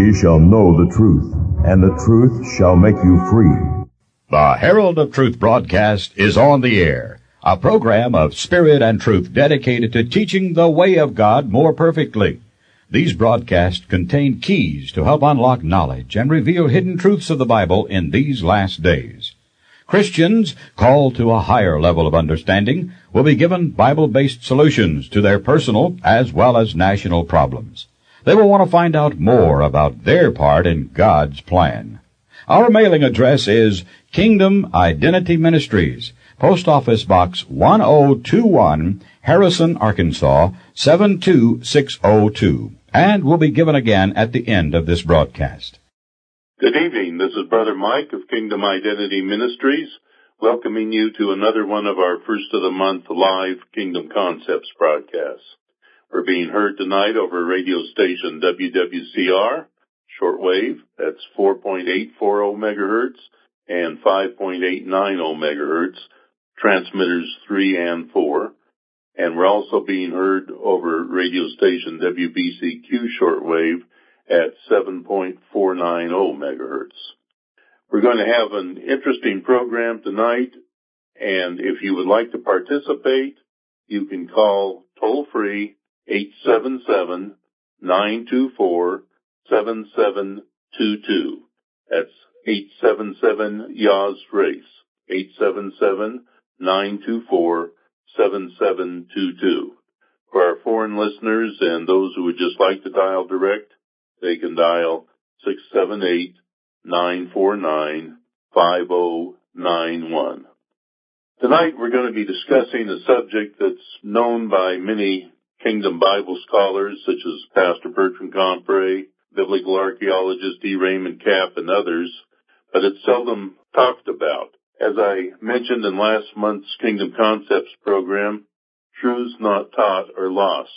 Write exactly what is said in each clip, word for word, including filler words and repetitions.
ye shall know the truth, and the truth shall make you free. The Herald of Truth broadcast is on the air, a program of spirit and truth dedicated to teaching the way of God more perfectly. These broadcasts contain keys to help unlock knowledge and reveal hidden truths of the Bible in these last days. Christians called to a higher level of understanding will be given Bible-based solutions to their personal as well as national problems. They will want to find out more about their part in God's plan. Our mailing address is Kingdom Identity Ministries, Post Office Box one oh two one, Harrison, Arkansas, seven two six oh two, and will be given again at the end of this broadcast. Good evening. This is Brother Mike of Kingdom Identity Ministries, welcoming you to another one of our first of the month live Kingdom Concepts broadcasts. We're being heard tonight over radio station W W C R, shortwave, that's four point eight four zero megahertz and five point eight nine zero megahertz, transmitters three and four. And we're also being heard over radio station W B C Q shortwave at seven point four nine zero megahertz. We're going to have an interesting program tonight, and if you would like to participate, you can call toll-free eight seven seven, nine two four, seven seven two two. That's eight seven seven Y A S RACE, eight seven seven, nine two four, seven seven two two. For our foreign listeners and those who would just like to dial direct, they can dial six seven eight, nine four nine, five zero nine one. Tonight we're going to be discussing a subject that's known by many Kingdom Bible scholars such as Pastor Bertrand Compre, biblical archaeologist D. Raymond Kapp, and others, but it's seldom talked about. As I mentioned in last month's Kingdom Concepts program, truths not taught are lost.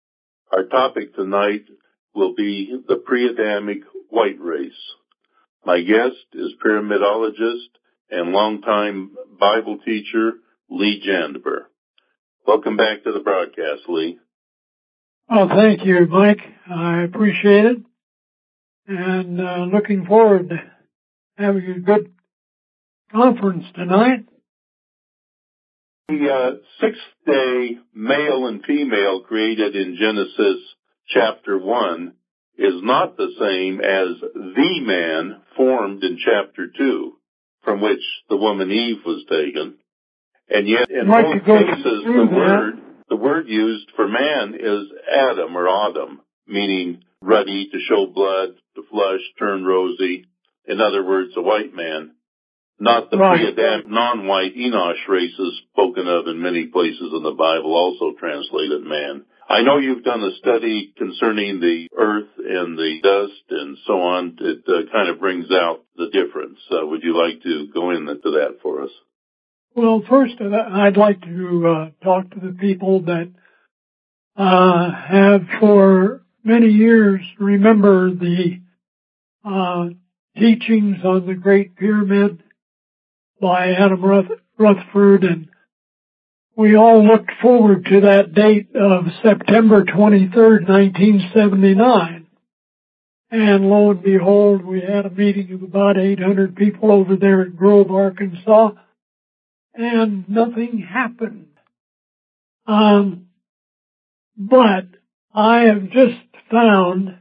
Our topic tonight will be the pre-Adamic white race. My guest is pyramidologist and longtime Bible teacher Lee Jandeber. Welcome back to the broadcast, Lee. Oh, thank you, Mike. I appreciate it. And uh, looking forward to having a good conference tonight. The uh, sixth day male and female created in Genesis chapter one is not the same as the man formed in chapter two, from which the woman Eve was taken. And yet in like both cases the that. word the word used for man is Adam or Adam, meaning ruddy, to show blood, to flush, turn rosy. In other words, a white man. Not the right. pre-Adamic non-white Enosh races spoken of in many places in the Bible, also translated man. I know you've done a study concerning the earth and the dust and so on. It uh, kind of brings out the difference. Uh, would you like to go into that for us? Well, first, I'd like to uh, talk to the people that uh, have for many years remember the uh, teachings on the Great Pyramid by Adam Ruth- Rutherford, and we all looked forward to that date of September twenty-third, nineteen seventy-nine. And lo and behold, we had a meeting of about eight hundred people over there at Grove, Arkansas, and nothing happened. Um, but I have just found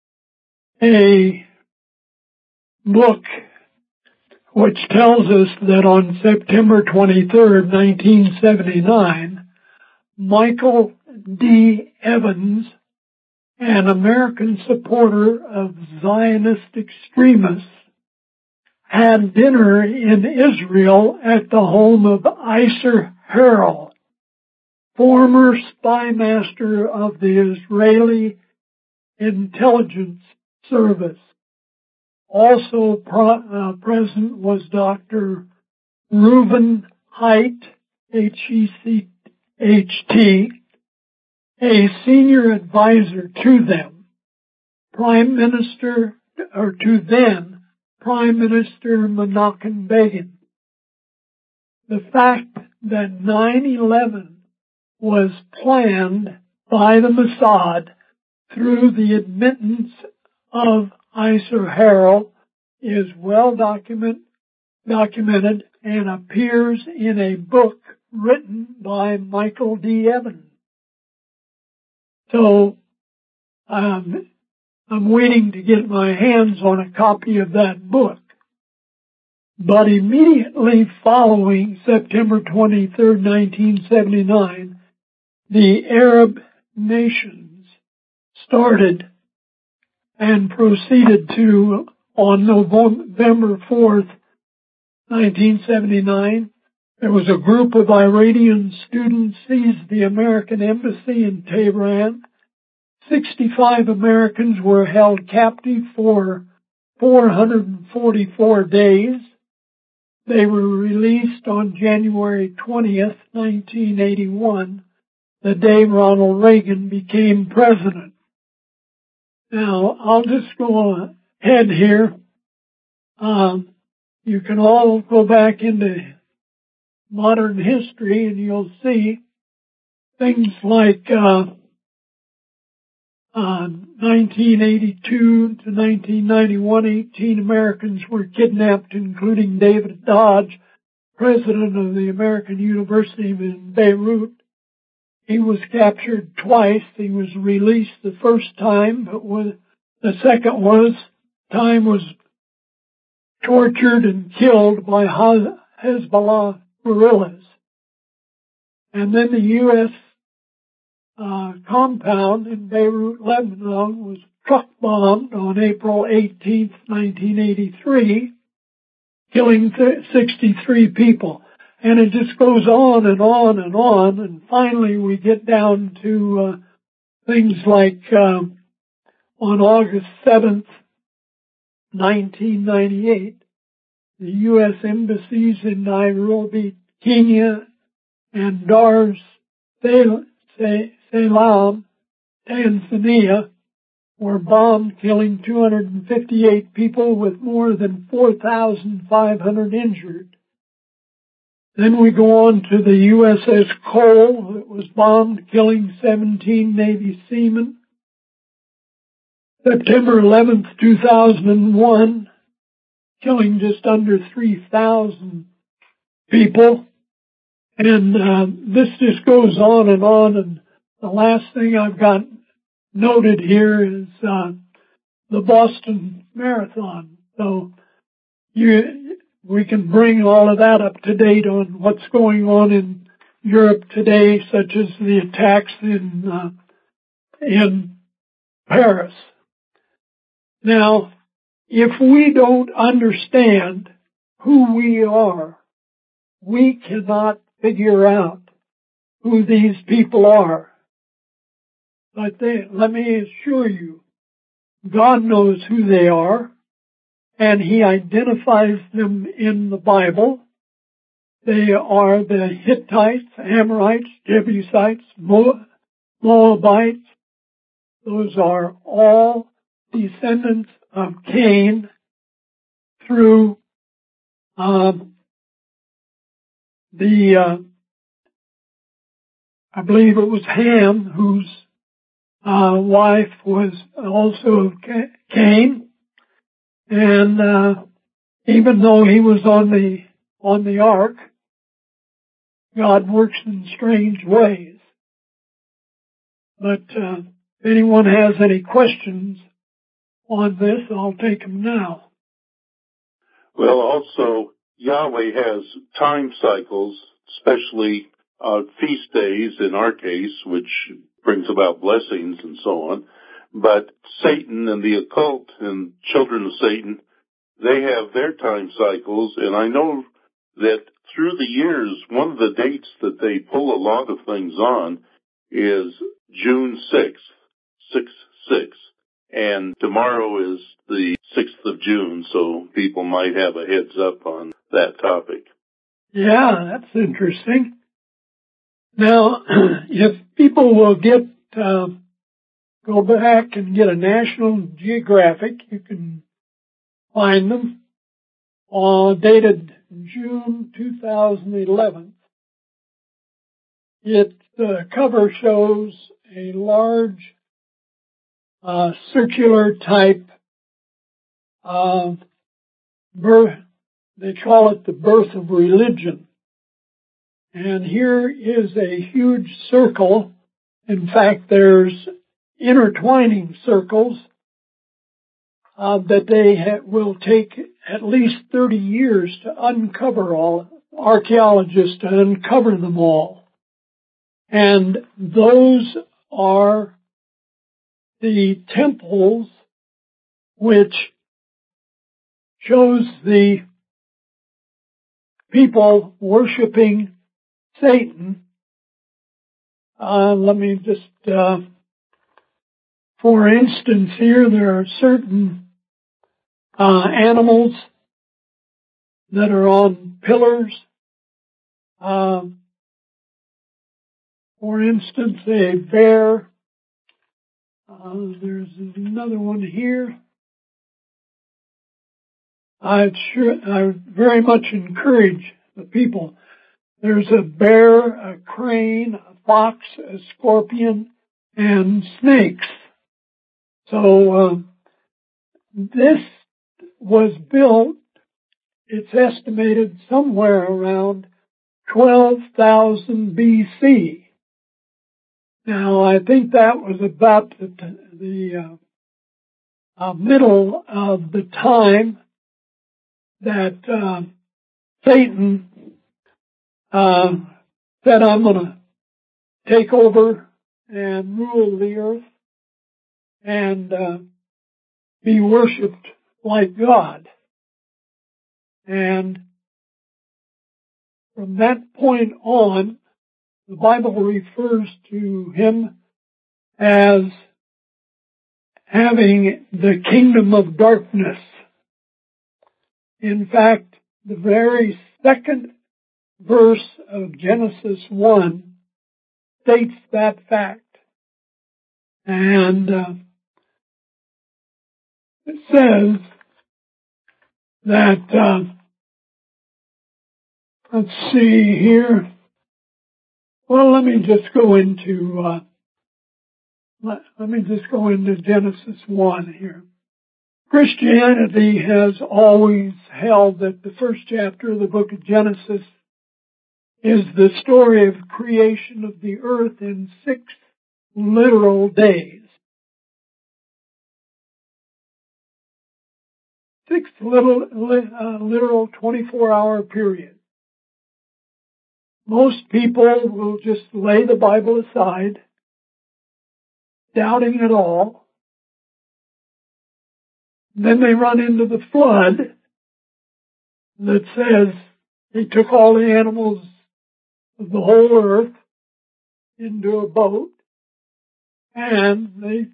a book which tells us that on September twenty-third, nineteen seventy-nine, Michael D. Evans, an American supporter of Zionist extremists, had dinner in Israel at the home of Isser Harel, former spy master of the Israeli intelligence service. Also pro- uh, present was Doctor Reuben Height, H E C H T, a senior advisor to them, Prime Minister, or to then Prime Minister Menachem Begin. The fact that nine eleven was planned by the Mossad through the admittance of Isar Harel is well document, documented and appears in a book written by Michael D. Evans. So um, I'm waiting to get my hands on a copy of that book. But immediately following September twenty-third, nineteen seventy-nine, the Arab nations started and proceeded to, on November fourth, nineteen seventy-nine, there was a group of Iranian students seized the American embassy in Tehran. sixty-five Americans were held captive for four hundred forty-four days. They were released on January twentieth, nineteen eighty-one, the day Ronald Reagan became president. Now, I'll just go ahead here. Um, you can all go back into modern history and you'll see things like uh, uh, nineteen eighty-two to nineteen ninety-one, eighteen Americans were kidnapped, including David Dodge, president of the American University in Beirut. He was captured twice. He was released the first time, but was, the second was, time was tortured and killed by Hezbollah guerrillas. And then the U S uh, compound in Beirut, Lebanon was truck bombed on April eighteenth, nineteen eighty-three, killing sixty-three people. And it just goes on and on and on, and finally we get down to uh, things like um, on August seventh, nineteen ninety-eight, the U S embassies in Nairobi, Kenya, and Dar es Salaam, Tanzania, were bombed, killing two hundred fifty-eight people with more than four thousand five hundred injured. Then we go on to the U S S Cole that was bombed, killing seventeen Navy seamen. September eleventh, two thousand one, killing just under three thousand people. And uh, this just goes on and on. And the last thing I've got noted here is uh, the Boston Marathon. So you, we can bring all of that up to date on what's going on in Europe today, such as the attacks in uh, in Paris. Now, if we don't understand who we are, we cannot figure out who these people are. But they, let me assure you, God knows who they are, and He identifies them in the Bible. They are the Hittites, Amorites, Jebusites, Moabites. Those are all descendants of Cain through um, the, uh, I believe it was Ham, whose uh, wife was also Cain. And uh, even though he was on the on the ark, God works in strange ways. But uh, if anyone has any questions on this, I'll take them now. Well, also, Yahweh has time cycles, especially uh, feast days in our case, which brings about blessings and so on. But Satan and the occult and children of Satan, they have their time cycles. And I know that through the years, one of the dates that they pull a lot of things on is June sixth, six six. And tomorrow is the sixth of June, so people might have a heads up on that topic. Yeah, that's interesting. Now, if people will get, uh, go back and get a National Geographic, you can find them, uh, dated June two thousand eleven. It, the cover shows a large Uh, circular type uh, birth, they call it the birth of religion. And here is a huge circle. In fact, there's intertwining circles uh, that they ha- will take at least thirty years to uncover all, archaeologists to uncover them all. And those are the temples which shows the people worshiping Satan. Uh, let me just, uh, for instance here, there are certain uh, animals that are on pillars. Uh, for instance, a bear. Uh, there's another one here. I sure, I very much encourage the people. There's a bear, a crane, a fox, a scorpion, and snakes. So uh, this was built, it's estimated somewhere around twelve thousand B C. Now, I think that was about the, the uh, uh, middle of the time that uh, Satan uh, said, I'm going to take over and rule the earth and uh, be worshipped like God. And from that point on, the Bible refers to him as having the kingdom of darkness. In fact, the very second verse of Genesis one states that fact. And uh, it says that, uh, let's see here. Well, let me just go into, uh, let, let me just go into Genesis one here. Christianity has always held that the first chapter of the book of Genesis is the story of creation of the earth in six literal days. Six little, uh, literal twenty-four hour period. Most people will just lay the Bible aside, doubting it all. Then they run into the flood that says he took all the animals of the whole earth into a boat, and they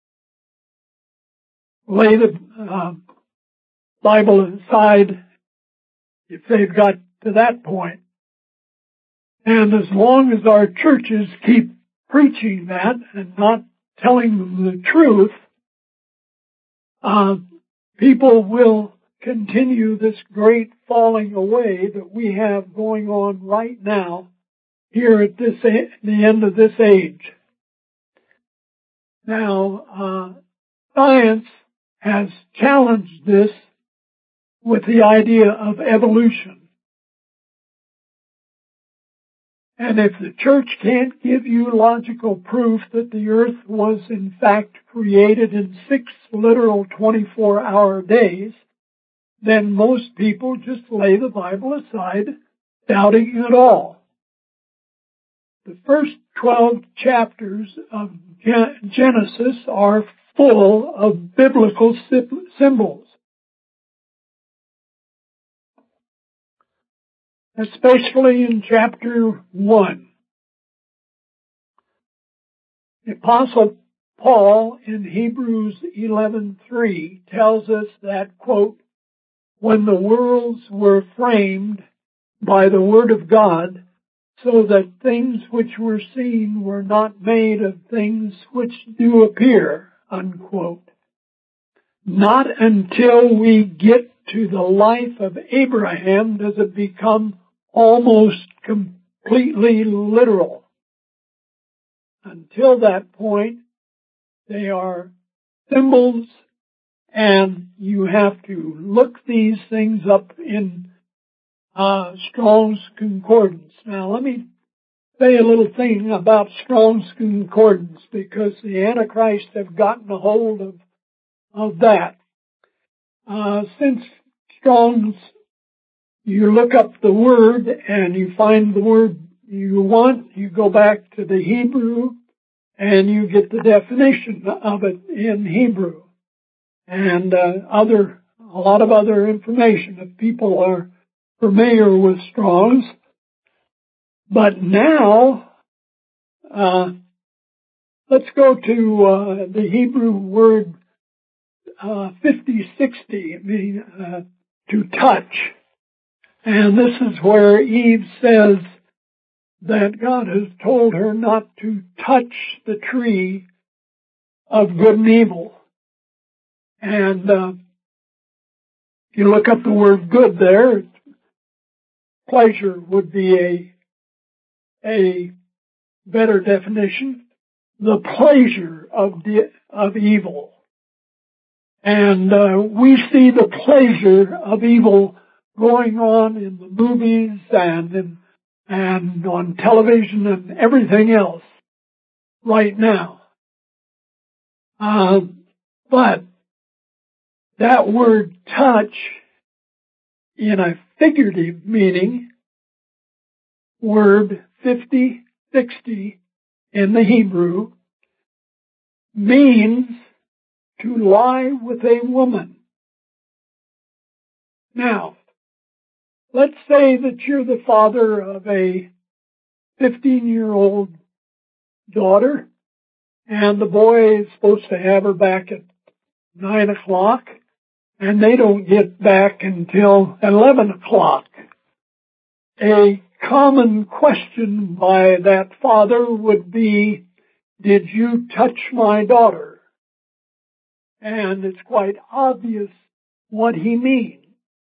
lay the uh, Bible aside if they've got to that point. And as long as our churches keep preaching that and not telling them the truth, uh, people will continue this great falling away that we have going on right now here at this a- the end of this age. Now, uh, science has challenged this with the idea of evolution. And if the church can't give you logical proof that the earth was in fact created in six literal twenty-four hour days, then most people just lay the Bible aside, doubting it all. The first twelve chapters of Genesis are full of biblical symbols, especially in chapter one. The Apostle Paul in Hebrews eleven three tells us that, quote, when the worlds were framed by the word of God, so that things which were seen were not made of things which do appear, unquote. Not until we get to the life of Abraham does it become almost completely literal. Until that point, they are symbols And you have to look these things up in uh, Strong's Concordance. Now let me say a little thing about Strong's Concordance, because the Antichrist have gotten a hold of, of that. Uh, since Strong's, you look up the word and you find the word you want, you go back to the Hebrew and you get the definition of it in Hebrew. And uh, other, a lot of other information if people are familiar with Strong's. But now, uh, let's go to uh, the Hebrew word uh, fifty sixty, meaning uh, to touch. And this is where Eve says that God has told her not to touch the tree of good and evil. And uh, if you look up the word good there, pleasure would be a a better definition. The pleasure of the, of evil. And uh, we see the pleasure of evil going on in the movies and in, and on television and everything else right now. Uh, but that word touch, in a figurative meaning, word fifty sixty in the Hebrew, means to lie with a woman. Now, let's say that you're the father of a fifteen-year-old daughter, and the boy is supposed to have her back at nine o'clock, and they don't get back until eleven o'clock. A common question by that father would be, did you touch my daughter? And it's quite obvious what he means.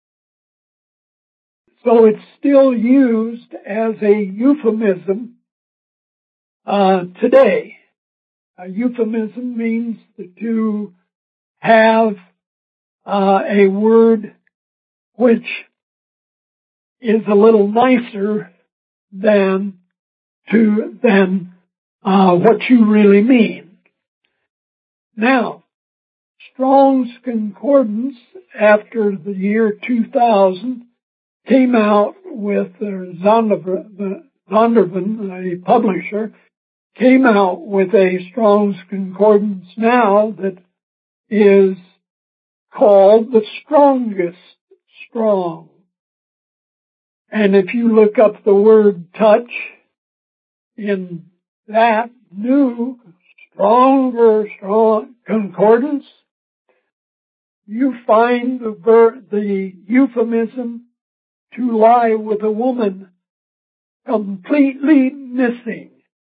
So it's still used as a euphemism uh, today. A euphemism means to have uh, a word which is a little nicer than to than uh, what you really mean. Now, Strong's Concordance, after the year two thousand, came out with uh, Zondervan, Zondervan, a publisher, came out with a Strong's Concordance now that is called the Strongest Strong. And if you look up the word touch in that new, stronger, strong concordance, you find the ver- the euphemism to lie with a woman completely missing.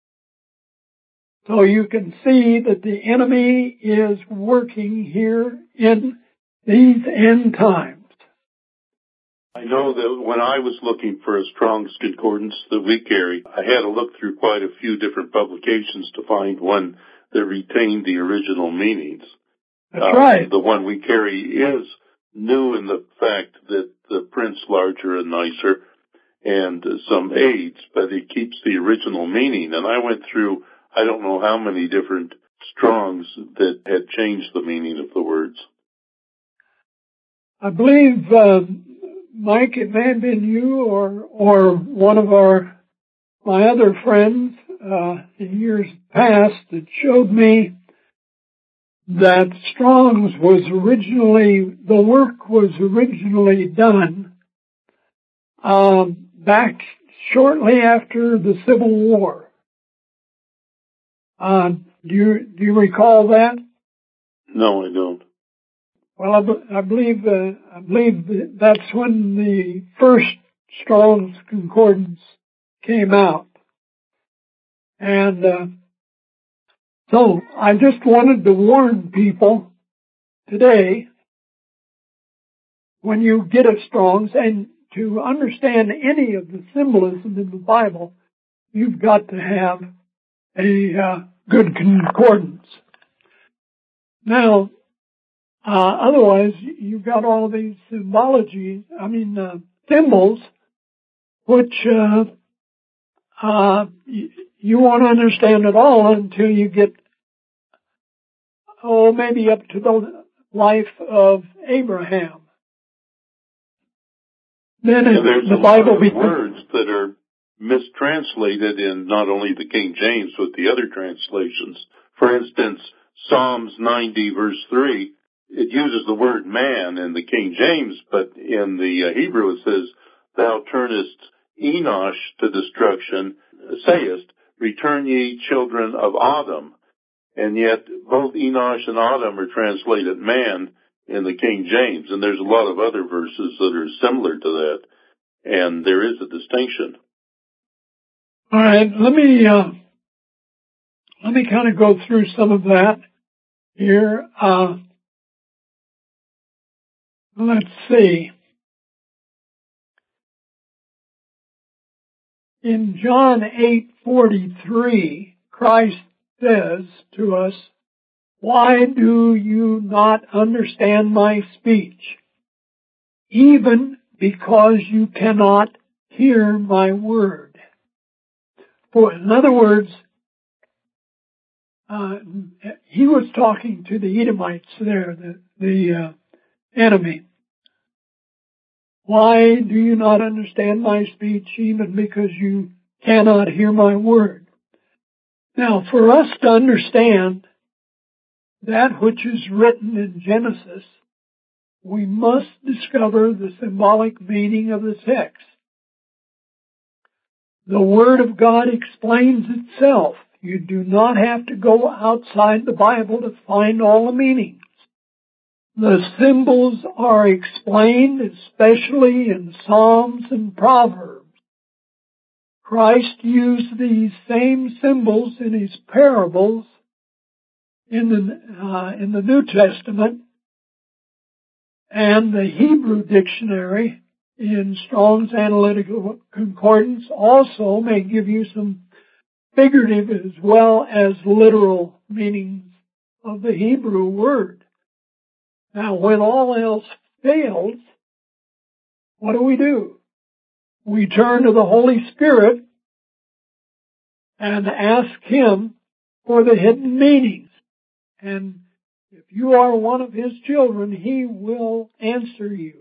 So you can see that the enemy is working here in these end times. I know that when I was looking for a Strong's Concordance that we carry, I had to look through quite a few different publications to find one that retained the original meanings. That's uh, right. The one we carry is new in the fact that the print's larger and nicer and some aids, but it keeps the original meaning. And I went through, I don't know how many different Strongs that had changed the meaning of the words. I believe, uh, Mike, it may have been you or or one of our my other friends uh, in years past that showed me that Strong's was originally, the work was originally done um, back shortly after the Civil War. Uh, do you do you recall that? No, I don't. Well, I, b- I believe uh, I believe that that's when the first Strong's Concordance came out, and uh, so I just wanted to warn people today, when you get a Strong's, and to understand any of the symbolism in the Bible, you've got to have a uh, good concordance. Now, Uh, otherwise, you've got all these symbologies, I mean, uh, symbols, which, uh, uh, y- you won't understand at all until you get, oh, maybe up to the life of Abraham. Then Yeah, it, there's the a Bible lot of becomes, words that are mistranslated in not only the King James but the other translations. For instance, Psalms ninety verse three, it uses the word man in the King James, but in the uh, Hebrew it says, "Thou turnest Enosh to destruction, sayest, return ye children of Adam." And yet both Enosh and Adam are translated man in the King James, and there's a lot of other verses that are similar to that, and there is a distinction. all right, let me, uh, let me kind of go through some of that here. Uh, let's see. In John eight forty-three, Christ says to us, "Why do you not understand my speech? Even because you cannot hear my word." For, in other words, uh, he was talking to the Edomites there, the, the uh, enemy. "Why do you not understand my speech, even because you cannot hear my word?" Now, for us to understand that which is written in Genesis, we must discover the symbolic meaning of the text. The Word of God explains itself. You do not have to go outside the Bible to find all the meanings. The symbols are explained, especially in Psalms and Proverbs. Christ used these same symbols in his parables in the, uh, in the New Testament, and the Hebrew dictionary in Strong's Analytical Concordance also may give you some figurative as well as literal meanings of the Hebrew word. Now, when all else fails, what do we do? We turn to the Holy Spirit and ask Him for the hidden meanings. And if you are one of His children, He will answer you.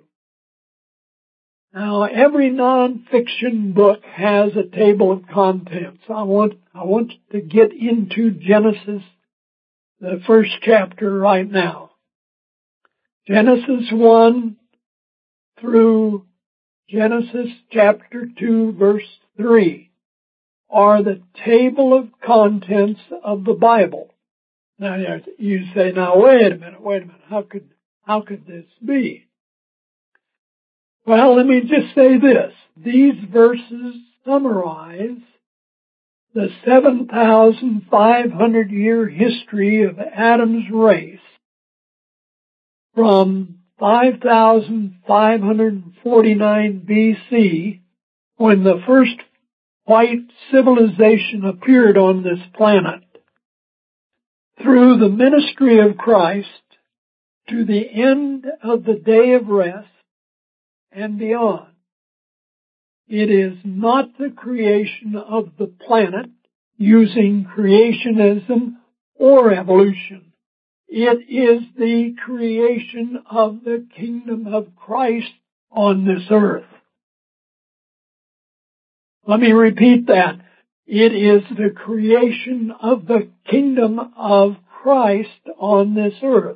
Now, every non-fiction book has a table of contents. I want, I want to get into Genesis, the first chapter right now. Genesis one through Genesis chapter two, verse three are the table of contents of the Bible. Now, you say, now wait a minute, wait a minute, how could, how could this be? Well, let me just say this. These verses summarize the seven thousand five hundred year history of Adam's race from five thousand five hundred forty-nine B C, when the first white civilization appeared on this planet, through the ministry of Christ to the end of the day of rest and beyond. It is not the creation of the planet using creationism or evolution. It is the creation of the kingdom of Christ on this earth. Let me repeat that. It is the creation of the kingdom of Christ on this earth.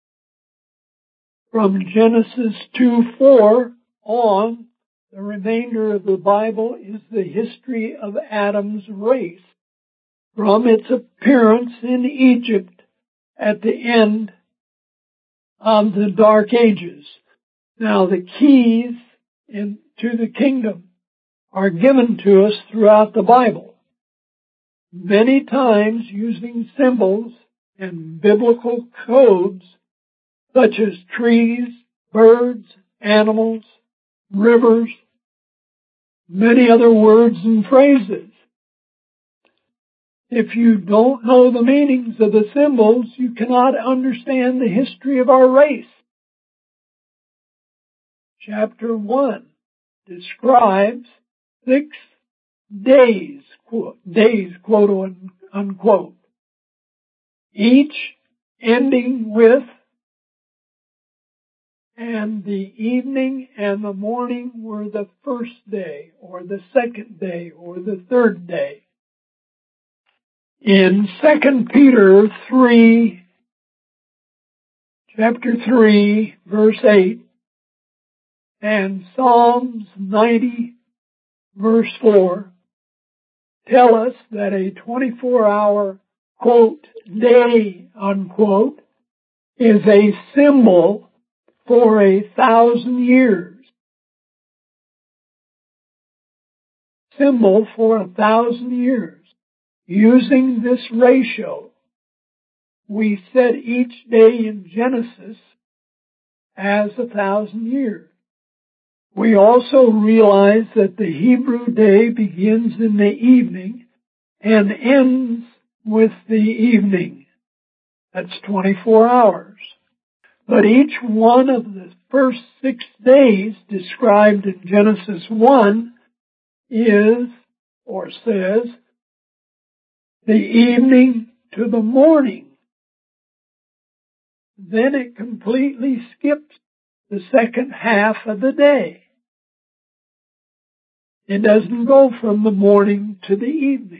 From Genesis two four on, the remainder of the Bible is the history of Adam's race, from its appearance in Egypt at the end of the Dark Ages. Now, the keys in, to the kingdom are given to us throughout the Bible, many times using symbols and biblical codes such as trees, birds, animals, rivers, many other words and phrases. If you don't know the meanings of the symbols, you cannot understand the history of our race. Chapter one describes six days, quote, days, quote unquote, each ending with and the evening and the morning were the first day, or the second day, or the third day. In Second Peter three, chapter three, verse eight, and Psalms ninety, verse four, tell us that a twenty-four hour, quote, day, unquote, is a symbol for a thousand years. Symbol for a thousand years. Using this ratio, we set each day in Genesis as a thousand years. We also realize that the Hebrew day begins in the evening and ends with the evening. That's twenty-four hours. But each one of the first six days described in Genesis one is, or says, the evening to the morning. Then it completely skips the second half of the day. It doesn't go from the morning to the evening.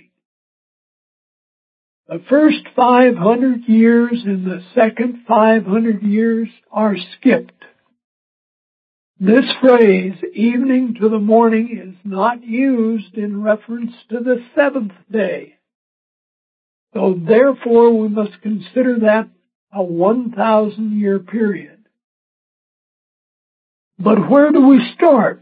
The first five hundred years and the second five hundred years are skipped. This phrase, evening to the morning, is not used in reference to the seventh day. So therefore we must consider that a one thousand year period. But where do we start?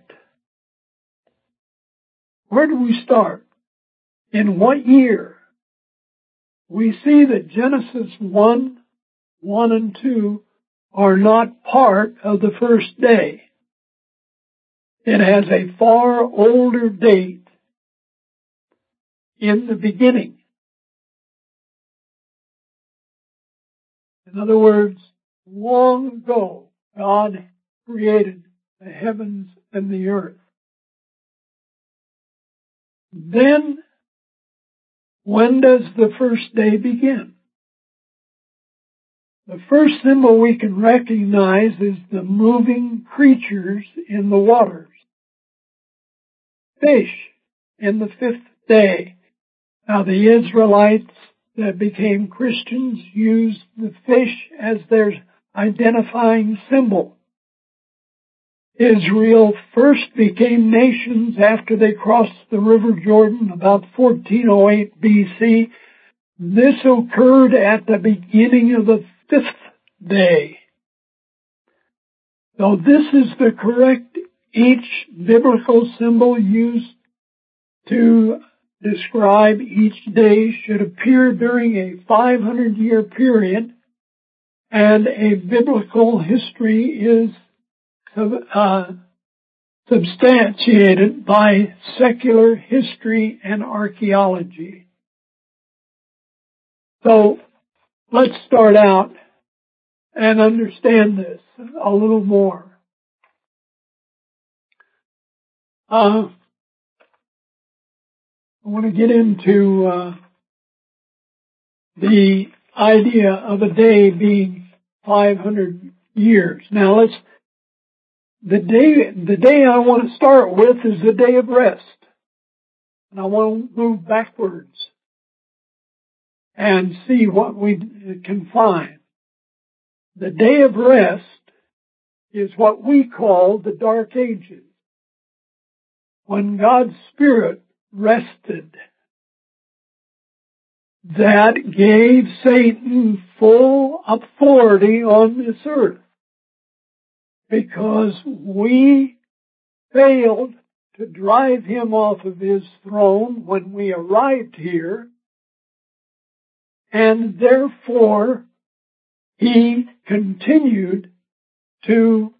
Where do we start? In what year? We see that Genesis one, one and two are not part of the first day. It has a far older date in the beginning. In other words, long ago, God created the heavens and the earth. Then, when does the first day begin? The first symbol we can recognize is the moving creatures in the waters. Fish in the fifth day. Now the Israelites that became Christians used the fish as their identifying symbol. Israel first became nations after they crossed the River Jordan about fourteen oh eight B C. This occurred at the beginning of the fifth day. So this is the correct, each biblical symbol used to describe each day should appear during a five hundred year period, and a biblical history is uh, substantiated by secular history and archaeology. So let's start out and understand this a little more. Uh, I want to get into uh, the idea of a day being five hundred years. Now let's, the day, the day I want to start with is the day of rest. And I want to move backwards and see what we can find. The day of rest is what we call the Dark Ages, when God's Spirit rested. That gave Satan full authority on this earth, because we failed to drive him off of his throne when we arrived here, and therefore he continued to